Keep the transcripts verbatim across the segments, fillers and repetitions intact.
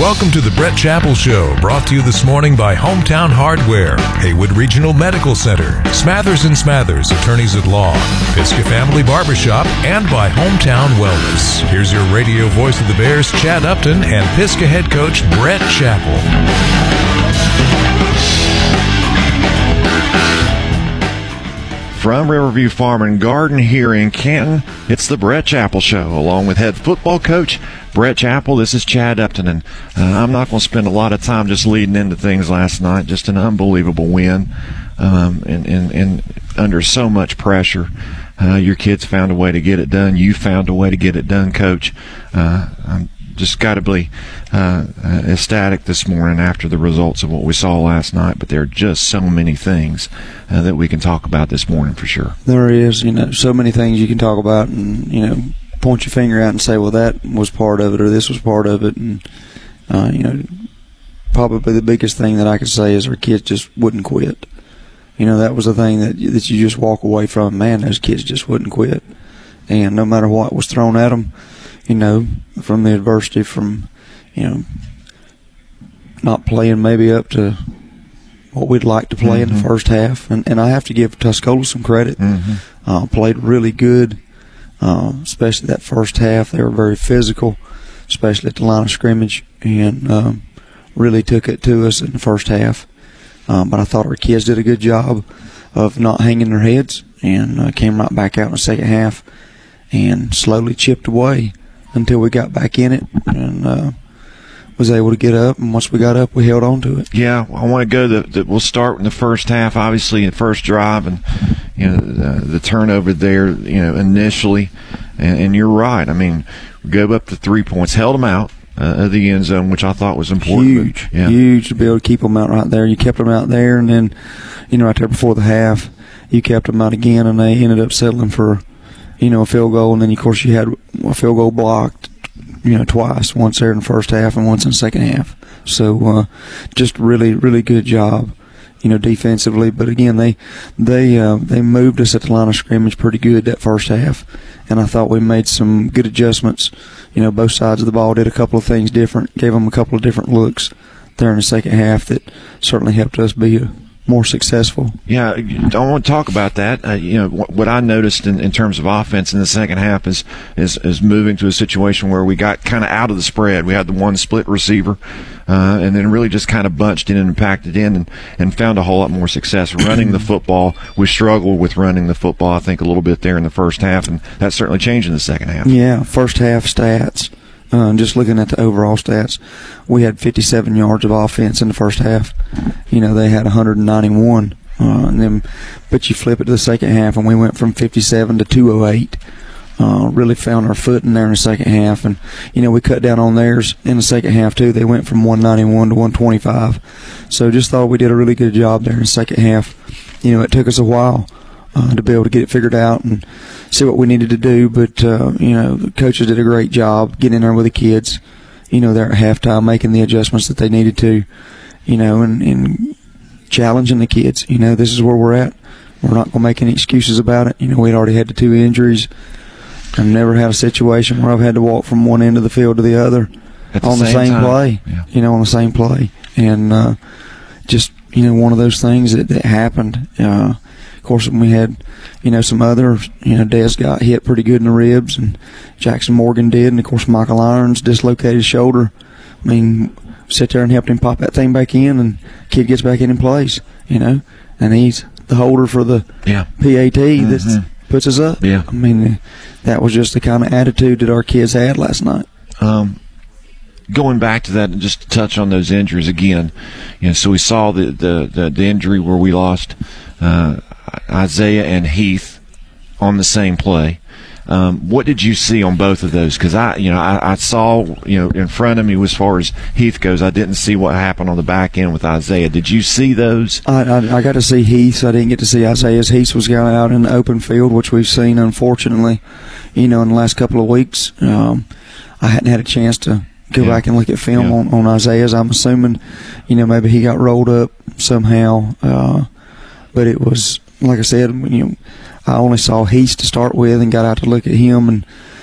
Welcome to the Brett Chappell Show, brought to you this morning by Hometown Hardware, Haywood Regional Medical Center, Smathers and Smathers, Attorneys at Law, Pisgah Family Barbershop, and by Hometown Wellness. Here's your radio voice of the Bears, Chad Upton, and Pisgah head coach Brett Chappell. From Riverview Farm and Garden here in Canton, it's the Brett Chappell Show, along with head football coach Brett Chappell. This is Chad Upton, and uh, I'm not going to spend a lot of time just leading into things last night. Just an unbelievable win, um, and, and, and under so much pressure. Uh, your kids found a way to get it done. You found a way to get it done, Coach. Uh, I'm just got to be uh, uh, ecstatic this morning after the results of what we saw last night, but there are just so many things uh, that we can talk about this morning for sure. There is, you know, so many things you can talk about and, you know, point your finger out and say, well, that was part of it or this was part of it. And, uh, you know, probably the biggest thing that I could say is our kids just wouldn't quit. You know, that was the thing that, that you just walk away from. Man, those kids just wouldn't quit. And no matter what was thrown at them, you know, from the adversity, from, you know, not playing maybe up to what we'd like to play mm-hmm. in the first half. And, and I have to give Tuscola some credit. Mm-hmm. Uh, played really good, uh, especially that first half. They were very physical, especially at the line of scrimmage, and um, really took it to us in the first half. Um, but I thought our kids did a good job of not hanging their heads and uh, came right back out in the second half and slowly chipped away until we got back in it and uh, was able to get up. And once we got up, we held on to it. Yeah, I want to go to the, we'll start in the first half, obviously, in the first drive, and you know the, the turnover there, you know, initially. And, and you're right. I mean, we go up to three points, held them out uh, of the end zone, which I thought was important. Huge, but, yeah. huge to be able to keep them out right there. You kept them out there, and then, you know, right there before the half, you kept them out again, and they ended up settling for, you know, a field goal, and then, of course, you had a field goal blocked, you know, twice, once there in the first half and once in the second half. So uh, just really, really good job, you know, defensively. But, again, they they uh, they moved us at the line of scrimmage pretty good that first half, and I thought we made some good adjustments. You know, both sides of the ball did a couple of things different, gave them a couple of different looks there in the second half that certainly helped us be a more successful. Yeah, I want to talk about that. Uh, you know, what, what I noticed in, in terms of offense in the second half is is, is moving to a situation where we got kind of out of the spread. We had the one split receiver, uh, and then really just kind of bunched in and packed it in, and, and found a whole lot more success running the football. We struggled with running the football, I think, a little bit there in the first half, and that certainly changed in the second half. Yeah, first half stats. Uh, just looking at the overall stats, we had fifty-seven yards of offense in the first half. You know, they had one hundred ninety-one. Uh, and then, but you flip it to the second half, and we went from fifty-seven to two oh eight. Uh, really found our foot in there in the second half. And, you know, we cut down on theirs in the second half, too. They went from one ninety-one to one twenty-five. So just thought we did a really good job there in the second half. You know, it took us a while Uh, to be able to get it figured out and see what we needed to do. But, uh, you know, the coaches did a great job getting in there with the kids. You know, they're at halftime making the adjustments that they needed to, you know, and, and challenging the kids. You know, this is where we're at. We're not going to make any excuses about it. You know, we'd already had the two injuries. I've never had a situation where I've had to walk from one end of the field to the other the on the same, same time. play, yeah. you know, on the same play. And uh, just, you know, one of those things that, that happened. Uh, Of course, we had, you know, some other, you know, Des got hit pretty good in the ribs, and Jackson Morgan did, and, of course, Michael Irons dislocated his shoulder. I mean, sit there and helped him pop that thing back in, and kid gets back in and plays, you know, and he's the holder for the yeah. P A T mm-hmm. that puts us up. Yeah. I mean, that was just the kind of attitude that our kids had last night. Um, going back to that, and just to touch on those injuries again, you know, so we saw the, the, the, the injury where we lost uh, Isaiah and Heath on the same play. Um, what did you see on both of those? Because I, you know, I, I saw, you know, in front of me as far as Heath goes, I didn't see what happened on the back end with Isaiah. Did you see those? I, I, I got to see Heath. I didn't get to see Isaiah's. Heath was going out in the open field, which we've seen, unfortunately, you know, in the last couple of weeks. Um, I hadn't had a chance to go yeah. back and look at film yeah. on, on Isaiah's. I'm assuming, you know, maybe he got rolled up somehow. Uh, but it was, like I said, you know, I only saw Heath to start with and got out to look at him, and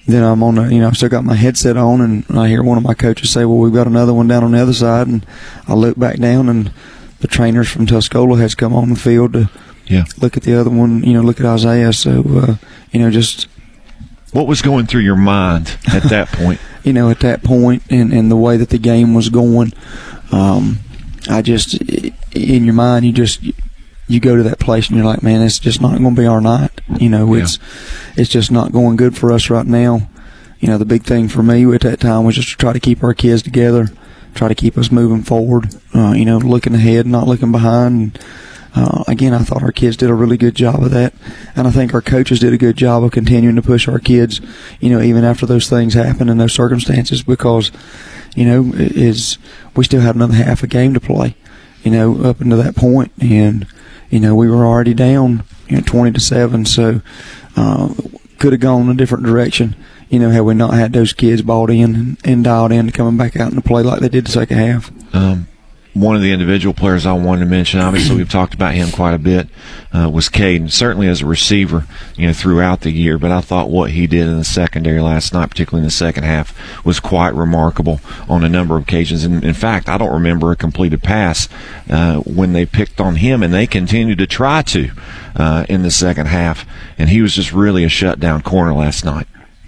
then I'm on the, you know, I've still got my headset on, and I hear one of my coaches say, well, we've got another one down on the other side, and I look back down, and the trainers from Tuscola has come on the field to yeah. look at the other one, you know, look at Isaiah. So, uh, you know, just. What was going through your mind at that point? you know, at that point, and, and the way that the game was going, um, I just, in your mind, you just, you go to that place and you're like, man, it's just not going to be our night. You know, yeah. it's it's just not going good for us right now. You know, the big thing for me at that time was just to try to keep our kids together, try to keep us moving forward, uh, you know, looking ahead, not looking behind. And, uh, again, I thought our kids did a really good job of that. And I think our coaches did a good job of continuing to push our kids, you know, even after those things happened in those circumstances, because, you know, is we still had another half a game to play, you know, up until that point. And, you know, we were already down, you know, twenty to seven, so uh, could have gone a different direction, you know, had we not had those kids bought in and, and dialed in to coming back out and to play like they did the second half. Um, one of the individual players I wanted to mention, obviously we've talked about him quite a bit, uh, was Caden, certainly as a receiver, you know, throughout the year, but I thought what he did in the secondary last night, particularly in the second half, was quite remarkable on a number of occasions. And in fact, I don't remember a completed pass uh, when they picked on him, and they continued to try to uh, in the second half, and he was just really a shutdown corner last night.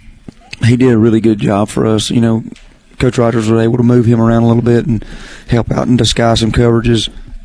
He did a really good job for us. You know, Coach Rogers was able to move him around a little bit and help out and disguise some coverages.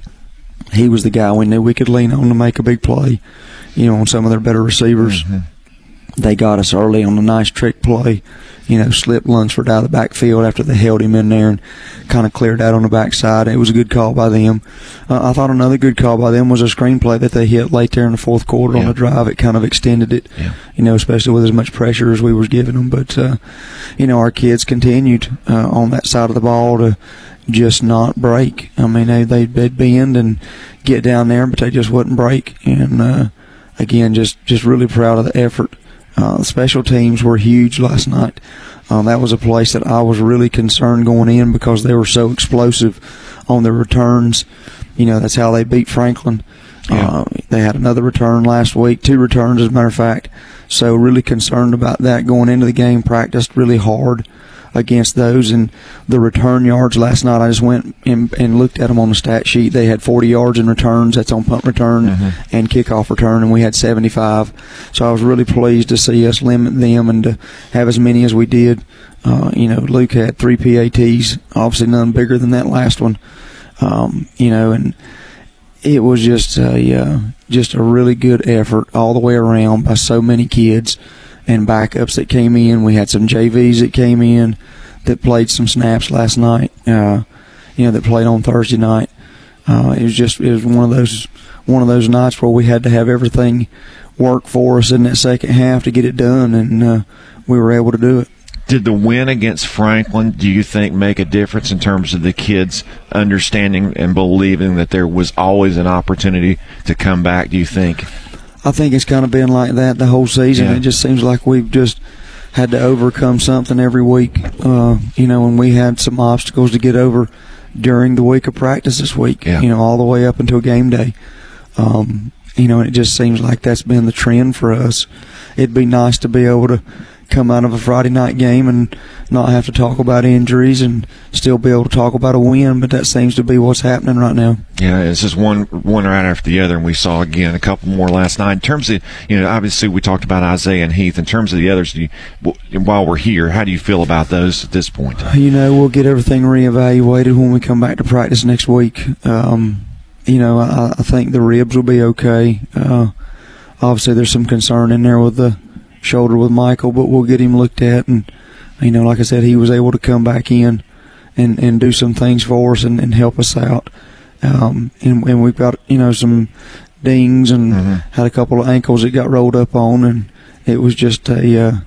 He was the guy we knew we could lean on to make a big play, you know, on some of their better receivers. Mm-hmm. They got us early on a nice trick play, you know, slipped Lunsford out of the backfield after they held him in there and kind of cleared out on the backside. It was a good call by them. Uh, I thought another good call by them was a screenplay that they hit late there in the fourth quarter yeah. on the drive. It kind of extended it, yeah. you know, especially with as much pressure as we were giving them. But, uh, you know, our kids continued uh, on that side of the ball to just not break. I mean, they, they'd, they'd bend and get down there, but they just wouldn't break. And, uh, again, just, just really proud of the effort. Uh, the special teams were huge last night. Um, that was a place that I was really concerned going in because they were so explosive on their returns. You know, that's how they beat Franklin. Yeah. Uh, they had another return last week, two returns as a matter of fact. So really concerned about that going into the game, practiced really hard against those. And the return yards last night, I just went and, and looked at them on the stat sheet. They had forty yards in returns. That's on punt return mm-hmm. and kickoff return, and we had seventy-five. So I was really pleased to see us limit them and to have as many as we did. Uh, you know, Luke had three P A Ts, obviously none bigger than that last one. Um, you know, and it was just a, uh, just a really good effort all the way around by so many kids and backups that came in. We had some J Vs that came in that played some snaps last night, uh, you know, that played on Thursday night. Uh, it was just, it was one of those, one of those nights where we had to have everything work for us in that second half to get it done, and uh, we were able to do it. Did the win against Franklin, do you think, make a difference in terms of the kids understanding and believing that there was always an opportunity to come back, do you think? I think it's kind of been like that the whole season. Yeah. It just seems like we've just had to overcome something every week. Uh, you know, and we had some obstacles to get over during the week of practice this week, yeah. you know, all the way up until game day. Um, you know, and it just seems like that's been the trend for us. It'd be nice to be able to come out of a Friday night game and not have to talk about injuries and still be able to talk about a win, but that seems to be what's happening right now. Yeah, it's just one one right after the other, and we saw again a couple more last night. In terms of, you know, obviously we talked about Isaiah and Heath. In terms of the others, do you, while we're here, how do you feel about those at this point? You know, we'll get everything reevaluated when we come back to practice next week. Um, you know, I, I think the ribs will be okay. Uh, obviously, there's some concern in there with the shoulder with Michael, but we'll get him looked at. And, you know, like I said, he was able to come back in and, and do some things for us and, and help us out. Um, and, and we've got, you know, some dings and mm-hmm. had a couple of ankles that got rolled up on, and it was just a, uh,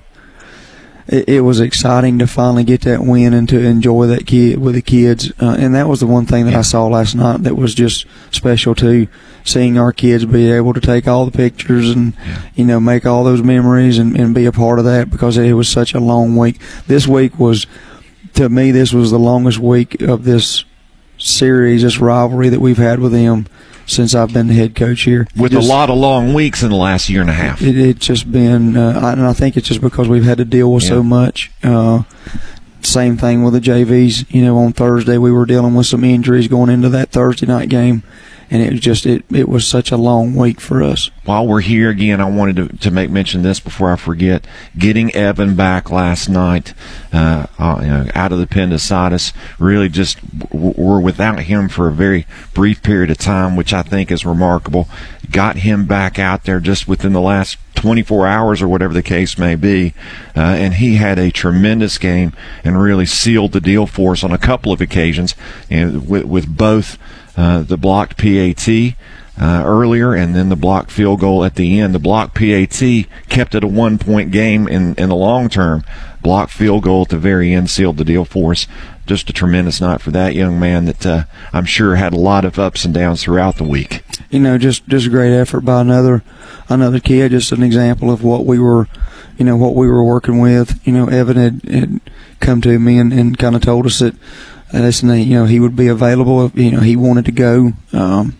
it, it was exciting to finally get that win and to enjoy that kid with the kids. Uh, and that was the one thing that yeah. I saw last night that was just special too, seeing our kids be able to take all the pictures and, yeah. you know, make all those memories and, and be a part of that, because it was such a long week. This week was, to me, this was the longest week of this series, this rivalry that we've had with them since I've been the head coach here. With just, a lot of long weeks in the last year and a half. It, it's just been, uh, and I think it's just because we've had to deal with yeah. so much. Uh, same thing with the J Vs. You know, on Thursday we were dealing with some injuries going into that Thursday night game. And it was just it, it was such a long week for us. While we're here again, I wanted to, to make mention this before I forget. Getting Evan back last night uh, uh, you know, out of the appendicitis, really just w- were without him for a very brief period of time, which I think is remarkable. Got him back out there just within the last twenty-four hours or whatever the case may be, uh, and he had a tremendous game and really sealed the deal for us on a couple of occasions, you know, with, with both Uh, the blocked P A T uh, earlier and then the blocked field goal at the end. The blocked P A T kept it a one-point game in, in the long term. Blocked field goal at the very end sealed the deal for us. Just a tremendous night for that young man that uh, I'm sure had a lot of ups and downs throughout the week. You know, just, just a great effort by another another kid. Just an example of what we were, you know, what we were working with. You know, Evan had, had come to me and, and kind of told us that, listen, you know, he would be available if, you know, he wanted to go. Um,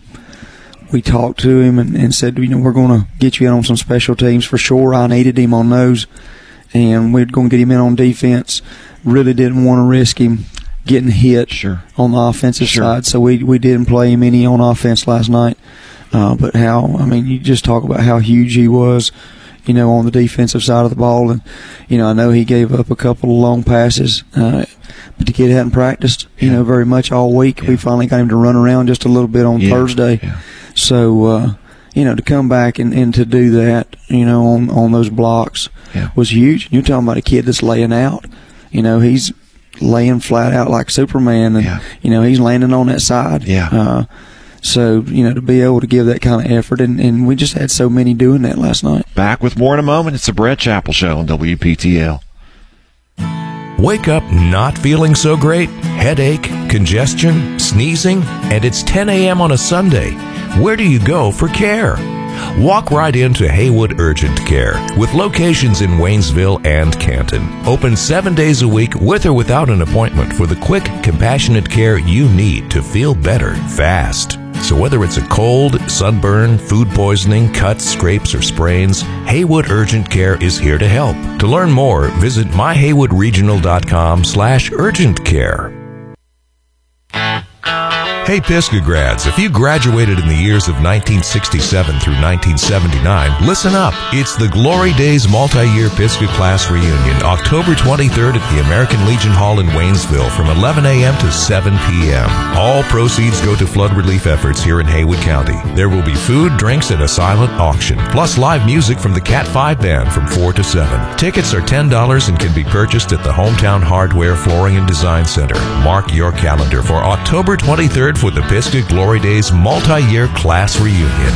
we talked to him and, and said, you know, we're going to get you in on some special teams for sure. I needed him on those, and we're going to get him in on defense. Really didn't want to risk him getting hit sure. on the offensive sure. side, so we we didn't play him any on offense last night. Uh, but how, I mean, you just talk about how huge he was, you know, on the defensive side of the ball. And, you know, I know he gave up a couple of long passes, uh, but the kid hadn't practiced, you yeah. know, very much all week. Yeah. We finally got him to run around just a little bit on yeah. Thursday. Yeah. So, uh, you know, to come back and, and to do that, you know, on, on those blocks yeah. was huge. You're talking about a kid that's laying out. You know, he's laying flat out like Superman, and, yeah. you know, he's landing on that side. Yeah. Uh, So, you know, to be able to give that kind of effort, and, and we just had so many doing that last night. Back with more in a moment. It's the Brett Chappell Show on W P T L. Wake up not feeling so great? Headache, congestion, sneezing, and it's ten a.m. on a Sunday. Where do you go for care? Walk right into Haywood Urgent Care with locations in Waynesville and Canton. Open seven days a week with or without an appointment for the quick, compassionate care you need to feel better fast. So whether it's a cold, sunburn, food poisoning, cuts, scrapes, or sprains, Haywood Urgent Care is here to help. To learn more, visit my haywood regional dot com slash urgent care. Hey Pisgah grads, if you graduated in the years of nineteen sixty-seven through nineteen seventy-nine, listen up. It's the Glory Days Multi-Year Pisgah Class Reunion, October twenty-third at the American Legion Hall in Waynesville from eleven a.m. to seven p.m. All proceeds go to flood relief efforts here in Haywood County. There will be food, drinks, and a silent auction, plus live music from the Cat five Band from four to seven. Tickets are ten dollars and can be purchased at the Hometown Hardware Flooring and Design Center. Mark your calendar for October twenty-third for the Pisgah Glory Days Multi-Year Class Reunion.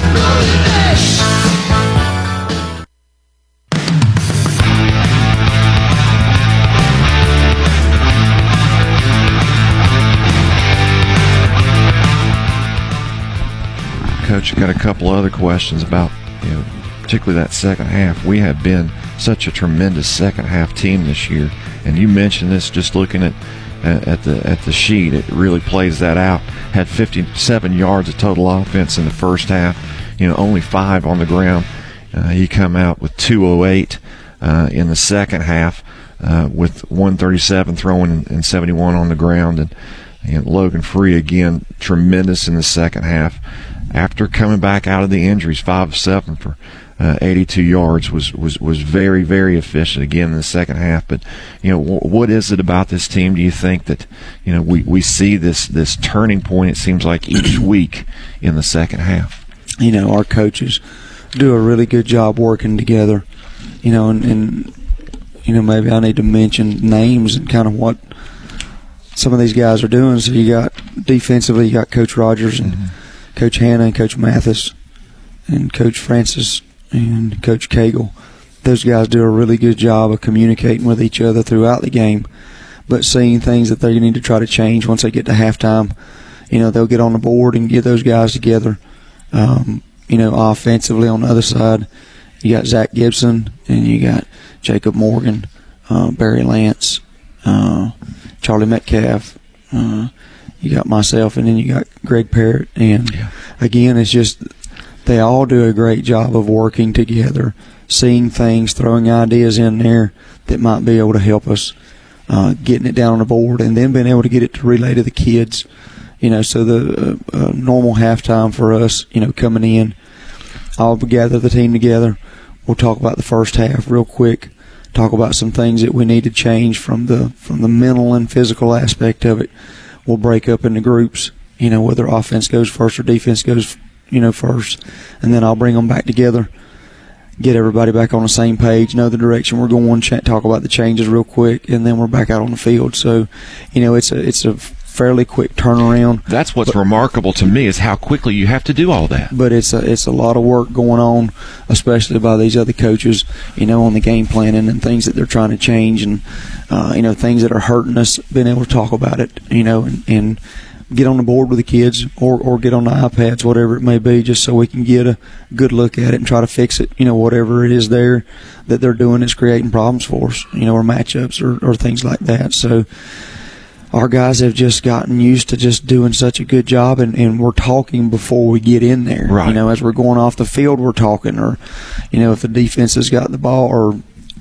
Coach, I got a couple other questions about, you know, particularly that second half. We have been such a tremendous second half team this year, and you mentioned this just looking at at the at the sheet. It really plays that out. Had fifty-seven yards of total offense in the first half, you know, only five on the ground. Uh, he come out with two oh eight uh, in the second half uh, with one thirty-seven throwing and seventy-one on the ground. And, and Logan Free, again, tremendous in the second half. After coming back out of the injuries, five of seven for Uh, eighty-two yards, was, was, was very, very efficient again in the second half. But, you know, w- what is it about this team, do you think, that, you know, we, we see this, this turning point, it seems like, each week in the second half? You know, our coaches do a really good job working together, you know, and, and you know, maybe I need to mention names and kind of what some of these guys are doing. So you got defensively, you got Coach Rogers and mm-hmm. Coach Hanna and Coach Mathis and Coach Francis and Coach Cagle. Those guys do a really good job of communicating with each other throughout the game, but seeing things that they need to try to change once they get to halftime. You know, they'll get on the board and get those guys together. Um, you know, offensively on the other side, you got Zach Gibson and you got Jacob Morgan, uh, Barry Lance, uh, Charlie Metcalf, Uh, you got myself, and then you got Greg Parrott. And, yeah. again, it's just they all do a great job of working together, seeing things, throwing ideas in there that might be able to help us, uh, getting it down on the board, and then being able to get it to relay to the kids. You know, so the uh, uh, normal halftime for us, you know, coming in, I'll gather the team together. We'll talk about the first half real quick, talk about some things that we need to change from the from the mental and physical aspect of it. We'll break up into groups, you know, whether offense goes first or defense goes, you know, first, and then I'll bring them back together, get everybody back on the same page, know the direction we're going, ch- talk about the changes real quick, and then we're back out on the field. So, you know, it's a it's a fairly quick turnaround. That's what's but, remarkable to me is how quickly you have to do all that. But it's a it's a lot of work going on, especially by these other coaches, you know, on the game planning and things that they're trying to change, and uh, you know, things that are hurting us. Being able to talk about it, you know, and, and get on the board with the kids, or or get on the iPads, whatever it may be, just so we can get a good look at it and try to fix it. You know, whatever it is there that they're doing is creating problems for us. You know, or matchups or, or things like that. So. Our guys have just gotten used to just doing such a good job, and, and we're talking before we get in there. Right. You know, as we're going off the field, we're talking, or, you know, if the defense has got the ball, or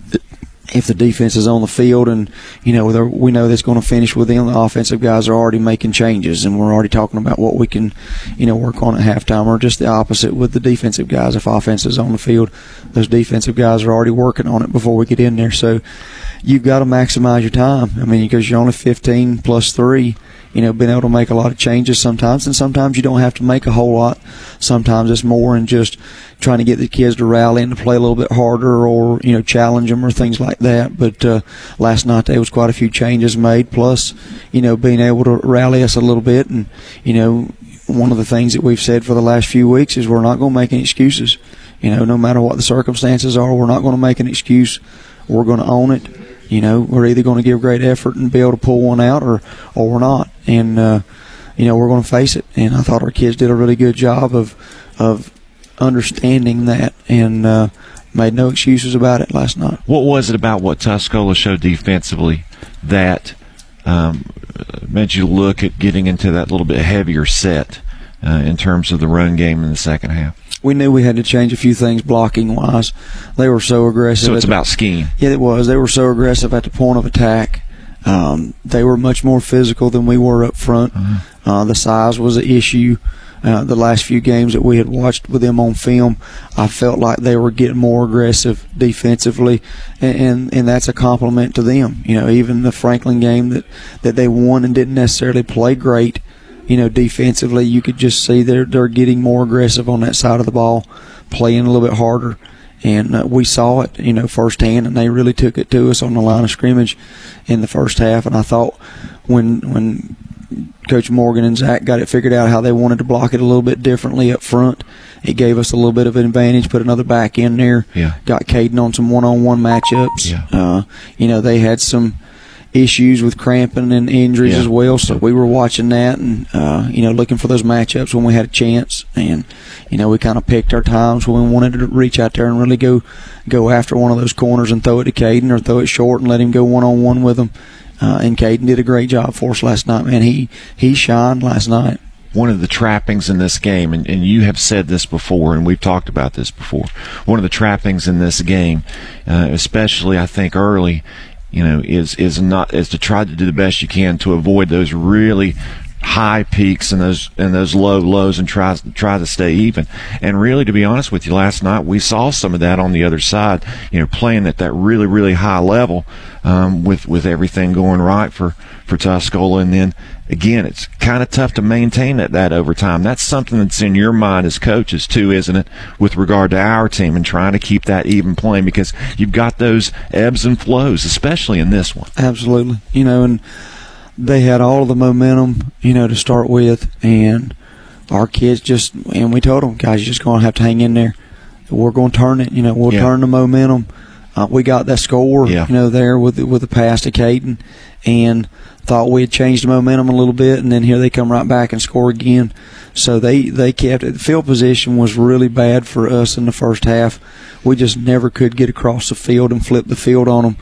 if the defense is on the field and, you know, we know that's going to finish with them, the offensive guys are already making changes, and we're already talking about what we can, you know, work on at halftime, or just the opposite with the defensive guys. If offense is on the field, those defensive guys are already working on it before we get in there. So, you've got to maximize your time. I mean, because you're only fifteen plus three, you know, being able to make a lot of changes sometimes, and sometimes you don't have to make a whole lot. Sometimes it's more in just trying to get the kids to rally and to play a little bit harder, or, you know, challenge them or things like that. But uh, last night there was quite a few changes made, plus, you know, being able to rally us a little bit. And, you know, one of the things that we've said for the last few weeks is we're not going to make any excuses. You know, no matter what the circumstances are, we're not going to make an excuse. We're going to own it. You know, we're either going to give great effort and be able to pull one out, or, or we're not. And, uh, you know, we're going to face it. And I thought our kids did a really good job of of understanding that, and uh, made no excuses about it last night. What was it about what Tuscola showed defensively that um, made you look at getting into that little bit heavier set uh, in terms of the run game in the second half? We knew we had to change a few things blocking-wise. They were so aggressive. So it's the, about scheme. Yeah, it was. They were so aggressive at the point of attack. Um, they were much more physical than we were up front. Uh-huh. Uh, the size was an issue. Uh, the last few games that we had watched with them on film, I felt like they were getting more aggressive defensively, and, and, and that's a compliment to them. You know, even the Franklin game that, that they won and didn't necessarily play great, you know, defensively, you could just see they're they're getting more aggressive on that side of the ball, playing a little bit harder, and uh, we saw it, you know, firsthand, and they really took it to us on the line of scrimmage in the first half. And I thought when when Coach Morgan and Zach got it figured out how they wanted to block it a little bit differently up front, it gave us a little bit of an advantage. Put another back in there, yeah. Got Caden on some one-on-one matchups. Yeah. Uh, you know, they had some issues with cramping and injuries yeah. as well, so we were watching that and uh, you know, looking for those matchups when we had a chance. And you know, we kind of picked our times when we wanted to reach out there and really go go after one of those corners and throw it to Caden, or throw it short and let him go one-on-one with them. Uh, and Caden did a great job for us last night, man. He he shined last night. One of the trappings in this game, and, and you have said this before, and we've talked about this before, one of the trappings in this game, uh, especially I think early, you know, is is not is to try to do the best you can to avoid those really high peaks and those and those low lows, and try try to stay even. And really, to be honest with you, last night we saw some of that on the other side. You know, playing at that really really high level, um, with with everything going right for for Tuscola, and then again, it's kind of tough to maintain that that over time. That's something that's in your mind as coaches too, isn't it? With regard to our team and trying to keep that even playing, because you've got those ebbs and flows, especially in this one. Absolutely, you know, and they had all of the momentum, you know, to start with, and our kids just, and we told them, guys, you're just going to have to hang in there. We're going to turn it, you know, we'll yeah. turn the momentum. Uh, we got that score, yeah. you know, there with with the pass to Caden, and thought we had changed the momentum a little bit, and then here they come right back and score again. So they, they kept it. The field position was really bad for us in the first half. We just never could get across the field and flip the field on them.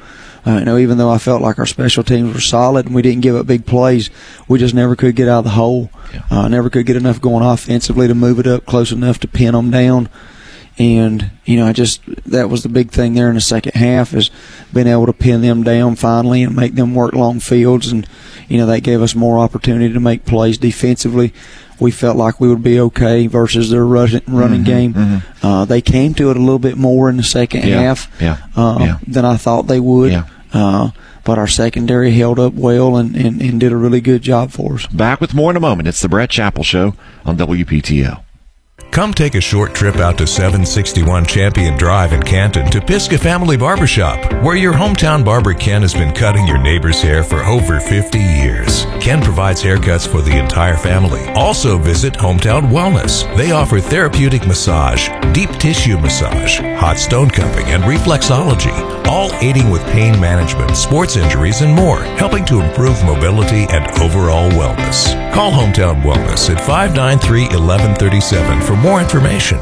Uh, you know, even though I felt like our special teams were solid and we didn't give up big plays, we just never could get out of the hole. Yeah. Uh, never could get enough going offensively to move it up close enough to pin them down. And, you know, I just, that was the big thing there in the second half, is being able to pin them down finally and make them work long fields. And, you know, that gave us more opportunity to make plays defensively. We felt like we would be okay versus their running, running mm-hmm, game. Mm-hmm. Uh, they came to it a little bit more in the second yeah, half yeah, uh, yeah. than I thought they would. Yeah. Uh, but our secondary held up well and, and, and did a really good job for us. Back with more in a moment. It's the Brett Chappell Show on W P T L. Come take a short trip out to seven sixty-one Champion Drive in Canton to Pisgah Family Barbershop, where your hometown barber Ken has been cutting your neighbor's hair for over fifty years. Ken provides haircuts for the entire family. Also visit Hometown Wellness. They offer therapeutic massage, deep tissue massage, hot stone cupping, and reflexology, all aiding with pain management, sports injuries, and more, helping to improve mobility and overall wellness. Call Hometown Wellness at five nine three, one one three seven for more information.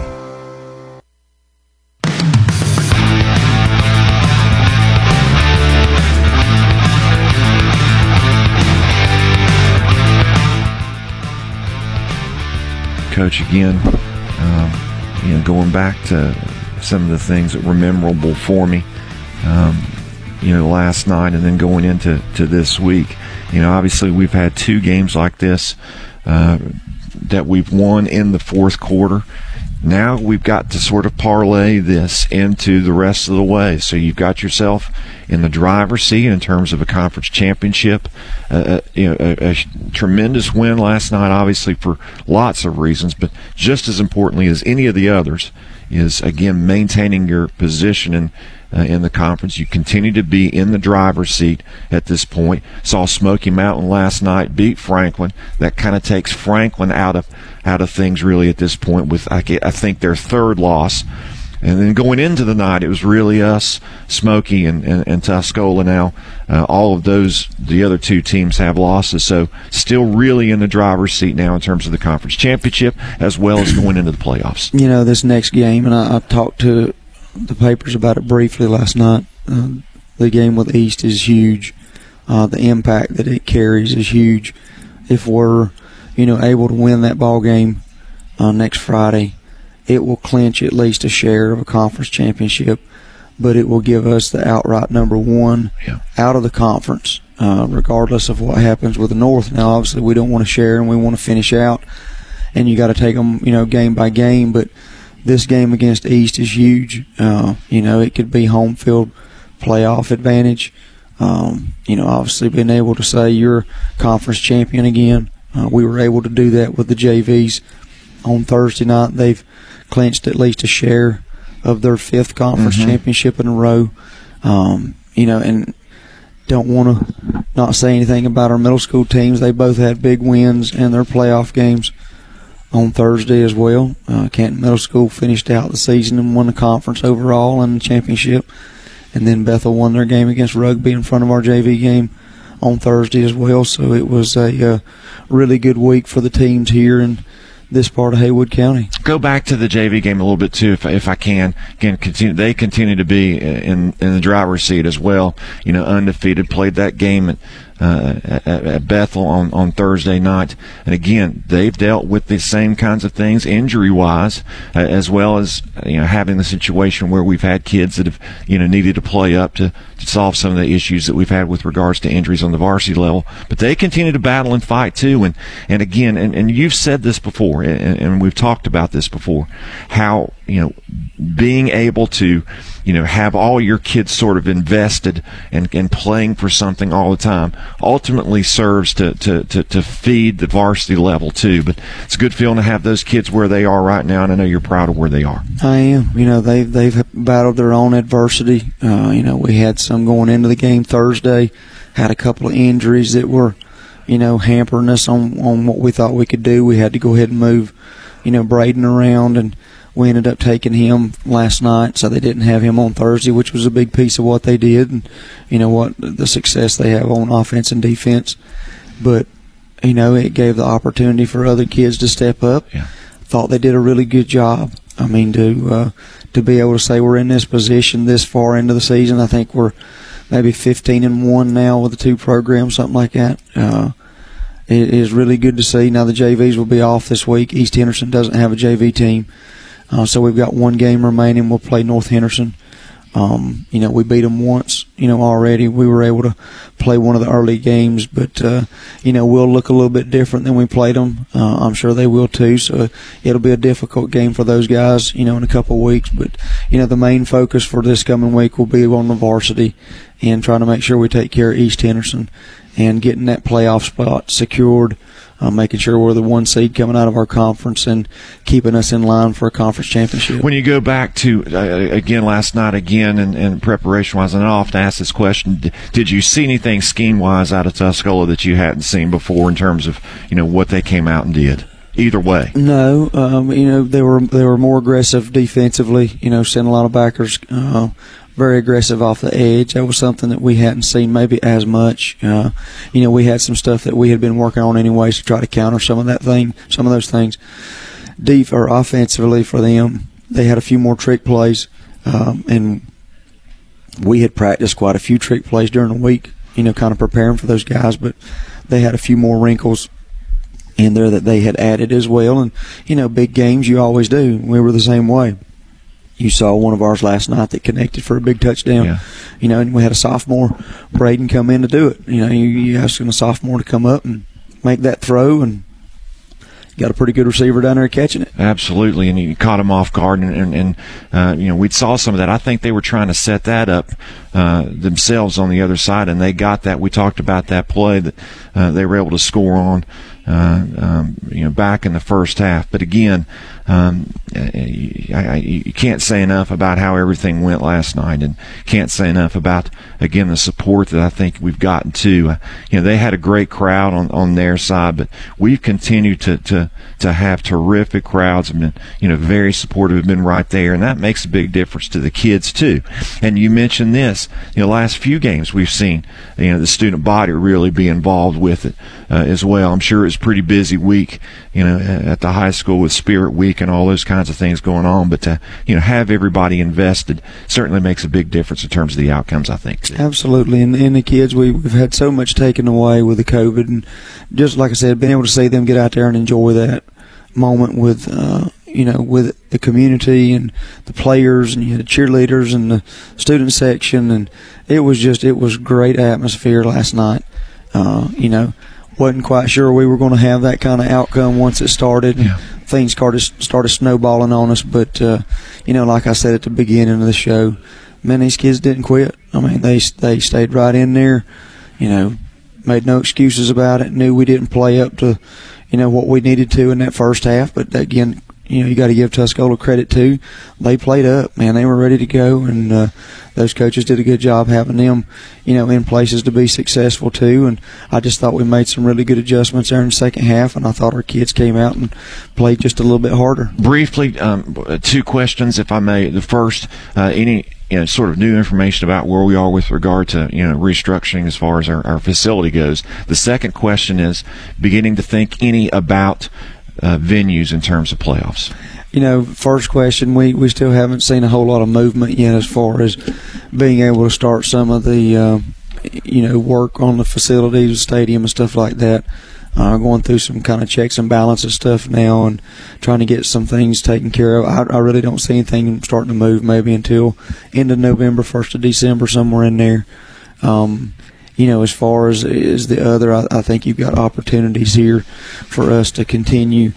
Coach, again, um, you know, going back to some of the things that were memorable for me, um, you know, last night and then going into to this week. You know, obviously we've had two games like this uh, that we've won in the fourth quarter. Now we've got to sort of parlay this into the rest of the way. So you've got yourself in the driver's seat in terms of a conference championship. Uh, you know, a, a tremendous win last night, obviously for lots of reasons, but just as importantly as any of the others is, again, maintaining your position in Uh, in the conference. You continue to be in the driver's seat at this point. Saw Smoky Mountain last night beat Franklin. That kind of takes Franklin out of out of things really at this point with, I, I think, their third loss. And then going into the night, it was really us, Smoky, and, and, and Tuscola now. Uh, all of those, the other two teams have losses. So still really in the driver's seat now in terms of the conference championship as well as going into the playoffs. You know, this next game, and I, I talked to the papers about it briefly last night. Uh, the game with East is huge. Uh, the impact that it carries is huge. If we're, you know, able to win that ball game uh, next Friday, it will clinch at least a share of a conference championship, but it will give us the outright number one yeah. out of the conference, uh, regardless of what happens with the North. Now, obviously, we don't want to share and we want to finish out, and you got to take them, you know, game by game, but this game against East is huge. Uh, you know, it could be home field playoff advantage. Um, you know, obviously being able to say you're conference champion again. Uh, we were able to do that with the J Vs on Thursday night. They've clinched at least a share of their fifth conference mm-hmm. championship in a row. Um, you know, and don't want to not say anything about our middle school teams. They both had big wins in their playoff games on Thursday as well. Uh, Canton Middle School finished out the season and won the conference overall and the championship. And then Bethel won their game against Rugby in front of our J V game on Thursday as well. So it was a uh, really good week for the teams here in this part of Haywood County. Go back to the J V game a little bit too, if if I can. Again, continue. They continue to be in in the driver's seat as well. You know, undefeated. Played that game at, uh, at, at Bethel on on Thursday night, and again, they've dealt with the same kinds of things injury wise, uh, as well as you know having the situation where we've had kids that have you know needed to play up to, to solve some of the issues that we've had with regards to injuries on the varsity level. But they continue to battle and fight too, and and again, and, and you've said this before. And, and we've talked about this before, how, you know, being able to, you know, have all your kids sort of invested and, and playing for something all the time ultimately serves to, to, to, to feed the varsity level too. But it's a good feeling to have those kids where they are right now, and I know you're proud of where they are. I am. You know, they've, they've battled their own adversity. Uh, you know, we had some going into the game Thursday, had a couple of injuries that were, you know, hampering us on, on what we thought we could do. We had to go ahead and move, you know, Braden around, and we ended up taking him last night, so they didn't have him on Thursday, which was a big piece of what they did and, you know, what the success they have on offense and defense. But, you know, it gave the opportunity for other kids to step up. Yeah. Thought they did a really good job. I mean, to uh, to be able to say we're in this position this far into the season, I think we're maybe fifteen and one now with the two programs, something like that. Uh, it is really good to see. Now the J Vs will be off this week. East Henderson doesn't have a J V team, uh, so we've got one game remaining. We'll play North Henderson. Um, you know, we beat them once, you know, already. We were able to play one of the early games, but, uh, you know, we'll look a little bit different than we played them. Uh, I'm sure they will too, so it'll be a difficult game for those guys, you know, in a couple of weeks. But, you know, the main focus for this coming week will be on the varsity and trying to make sure we take care of East Henderson and getting that playoff spot secured. Uh, making sure we're the one seed coming out of our conference and keeping us in line for a conference championship. When you go back to, uh, again, last night, again, and, and preparation-wise, and I often ask this question, did you see anything scheme-wise out of Tuscola that you hadn't seen before in terms of, you know, what they came out and did? Either way. No, um, you know, they were they were more aggressive defensively, you know, sent a lot of backers, uh, very aggressive off the edge. That was something that we hadn't seen maybe as much. Uh, you know, we had some stuff that we had been working on anyways to try to counter some of that thing, some of those things. Def or offensively for them, they had a few more trick plays, um, and we had practiced quite a few trick plays during the week, you know, kind of preparing for those guys, but they had a few more wrinkles in there that they had added as well. And, you know, big games, you always do. We were the same way. You saw one of ours last night that connected for a big touchdown. Yeah. You know, and we had a sophomore, Braden, come in to do it. You know, you, you asking a sophomore to come up and make that throw, and got a pretty good receiver down there catching it. Absolutely, and you caught him off guard, and, and, and uh, you know, we saw some of that. I think they were trying to set that up uh, themselves on the other side, and they got that. We talked about that play that uh, they were able to score on, uh, um, you know, back in the first half. But again, um, I, I, you can't say enough about how everything went last night, and can't say enough about, again, the support that I think we've gotten to. Uh, you know, they had a great crowd on, on their side, but we've continued to, to to have terrific crowds. Have been, you know, very supportive, have been right there, and that makes a big difference to the kids too. And you mentioned this, you know, last few games we've seen, you know, the student body really be involved with it uh, as well. I'm sure it was a pretty busy week, you know, at the high school with Spirit Week and all those kinds of things going on, but to, you know, have everybody invested certainly makes a big difference in terms of the outcomes, I think. Absolutely, and, and the kids, we, we've had so much taken away with the COVID, and just like I said, being able to see them get out there and enjoy that moment with, uh, you know, with the community and the players, and you had the cheerleaders and the student section, and it was just, it was great atmosphere last night. Uh, you know, wasn't quite sure we were going to have that kind of outcome once it started. Yeah. Things started started snowballing on us, but uh, you know, like I said at the beginning of the show, man, these kids didn't quit. I mean, they they stayed right in there. You know, made no excuses about it. Knew we didn't play up to, you know, what we needed to in that first half. But again, you know, you got to give Tuscola credit too. They played up, man. They were ready to go, and uh, those coaches did a good job having them, you know, in places to be successful too. And I just thought we made some really good adjustments there in the second half, and I thought our kids came out and played just a little bit harder. Briefly, um, two questions, if I may. The first, uh, any you know, sort of new information about where we are with regard to, you know, restructuring as far as our, our facility goes. The second question is beginning to think any about uh, venues in terms of playoffs. You know, first question, we, we still haven't seen a whole lot of movement yet as far as being able to start some of the, uh, you know, work on the facilities, stadium and stuff like that. Uh, going through some kind of checks and balances stuff now and trying to get some things taken care of. I, I really don't see anything starting to move maybe until end of November, first of December, somewhere in there. Um, you know, as far as, as the other, I, I think you've got opportunities here for us to continue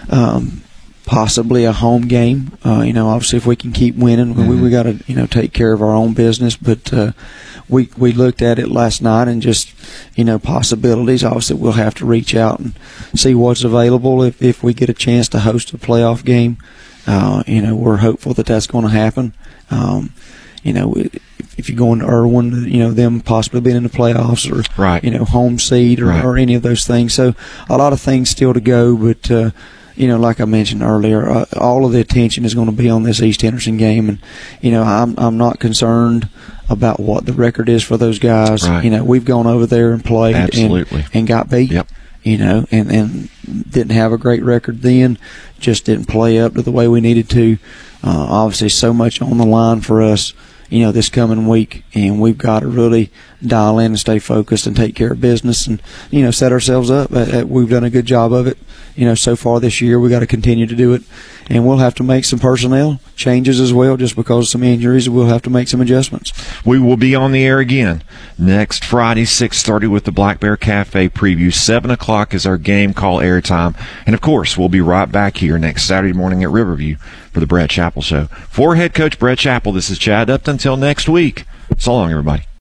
um, possibly a home game. Uh, you know, obviously if we can keep winning, mm-hmm. we, we got to, you know, take care of our own business. But uh, we we looked at it last night and just, you know, possibilities. Obviously we'll have to reach out and see what's available if, if we get a chance to host a playoff game. Uh, you know, we're hopeful that that's going to happen. Um, you know, if you go into Irwin, you know, them possibly being in the playoffs or, right. you know, home seed or, right. or any of those things. So a lot of things still to go, but, uh, you know, like I mentioned earlier, uh, all of the attention is going to be on this East Henderson game. And, you know, I'm I'm not concerned about what the record is for those guys. Right. You know, we've gone over there and played Absolutely. and, and got beat. Yep. You know, and, and didn't have a great record then, just didn't play up to the way we needed to. Uh, obviously, so much on the line for us, you know, this coming week, and we've got to really dial in and stay focused and take care of business and, you know, set ourselves up. Uh, we've done a good job of it, you know, so far this year. We got to continue to do it, and we'll have to make some personnel changes as well just because of some injuries. We'll have to make some adjustments. We will be on the air again next Friday, six thirty, with the Black Bear Cafe preview. seven o'clock is our game call airtime. And, of course, we'll be right back here next Saturday morning at Riverview for the Brett Chappell Show. For head coach Brett Chappell, this is Chad Upton. Until next week, so long, everybody.